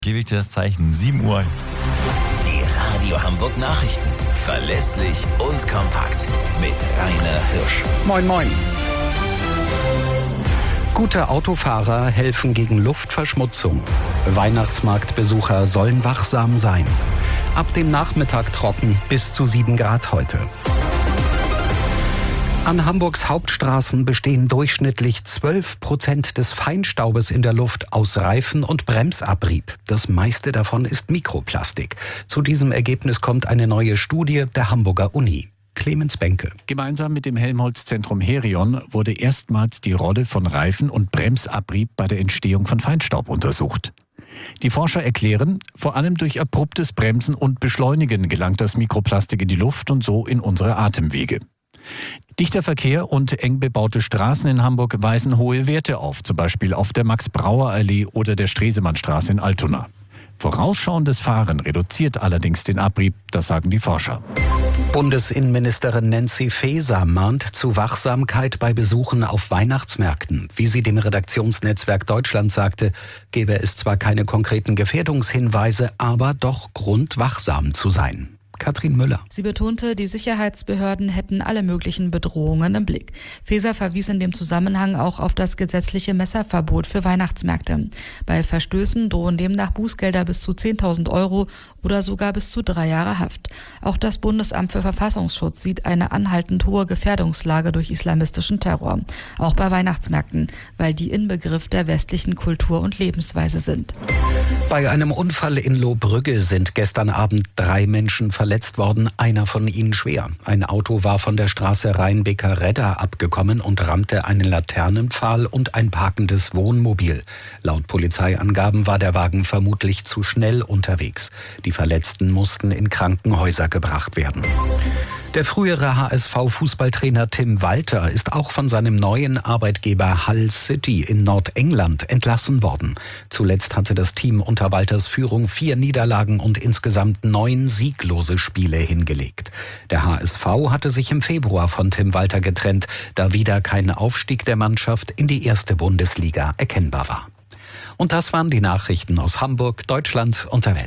Gebe ich dir das Zeichen, 7 Uhr. Die Radio Hamburg Nachrichten. Verlässlich und kompakt. Mit Rainer Hirsch. Moin, moin. Gute Autofahrer helfen gegen Luftverschmutzung. Weihnachtsmarktbesucher sollen wachsam sein. Ab dem Nachmittag trocken, bis zu 7 Grad heute. An Hamburgs Hauptstraßen bestehen durchschnittlich 12% des Feinstaubes in der Luft aus Reifen- und Bremsabrieb. Das meiste davon ist Mikroplastik. Zu diesem Ergebnis kommt eine neue Studie der Hamburger Uni. Clemens Benke. Gemeinsam mit dem Helmholtz-Zentrum Herion wurde erstmals die Rolle von Reifen- und Bremsabrieb bei der Entstehung von Feinstaub untersucht. Die Forscher erklären, vor allem durch abruptes Bremsen und Beschleunigen gelangt das Mikroplastik in die Luft und so in unsere Atemwege. Dichter Verkehr und eng bebaute Straßen in Hamburg weisen hohe Werte auf, zum Beispiel auf der Max-Brauer-Allee oder der Stresemannstraße in Altona. Vorausschauendes Fahren reduziert allerdings den Abrieb, das sagen die Forscher. Bundesinnenministerin Nancy Faeser mahnt zu Wachsamkeit bei Besuchen auf Weihnachtsmärkten. Wie sie dem Redaktionsnetzwerk Deutschland sagte, gäbe es zwar keine konkreten Gefährdungshinweise, aber doch Grund, wachsam zu sein. Katrin Müller. Sie betonte, die Sicherheitsbehörden hätten alle möglichen Bedrohungen im Blick. Faeser verwies in dem Zusammenhang auch auf das gesetzliche Messerverbot für Weihnachtsmärkte. Bei Verstößen drohen demnach Bußgelder bis zu 10.000 Euro oder sogar bis zu 3 Jahre Haft. Auch das Bundesamt für Verfassungsschutz sieht eine anhaltend hohe Gefährdungslage durch islamistischen Terror. Auch bei Weihnachtsmärkten, weil die Inbegriff der westlichen Kultur und Lebensweise sind. Bei einem Unfall in Lohbrügge sind gestern Abend 3 Menschen verletzt worden, einer von ihnen schwer. Ein Auto war von der Straße Rheinbeker-Redder abgekommen und rammte einen Laternenpfahl und ein parkendes Wohnmobil. Laut Polizeiangaben war der Wagen vermutlich zu schnell unterwegs. Die Verletzten mussten in Krankenhäuser gebracht werden. Der frühere HSV-Fußballtrainer Tim Walter ist auch von seinem neuen Arbeitgeber Hull City in Nordengland entlassen worden. Zuletzt hatte das Team unter Walters Führung 4 Niederlagen und insgesamt 9 sieglose Spiele hingelegt. Der HSV hatte sich im Februar von Tim Walter getrennt, da wieder kein Aufstieg der Mannschaft in die erste Bundesliga erkennbar war. Und das waren die Nachrichten aus Hamburg, Deutschland und der Welt.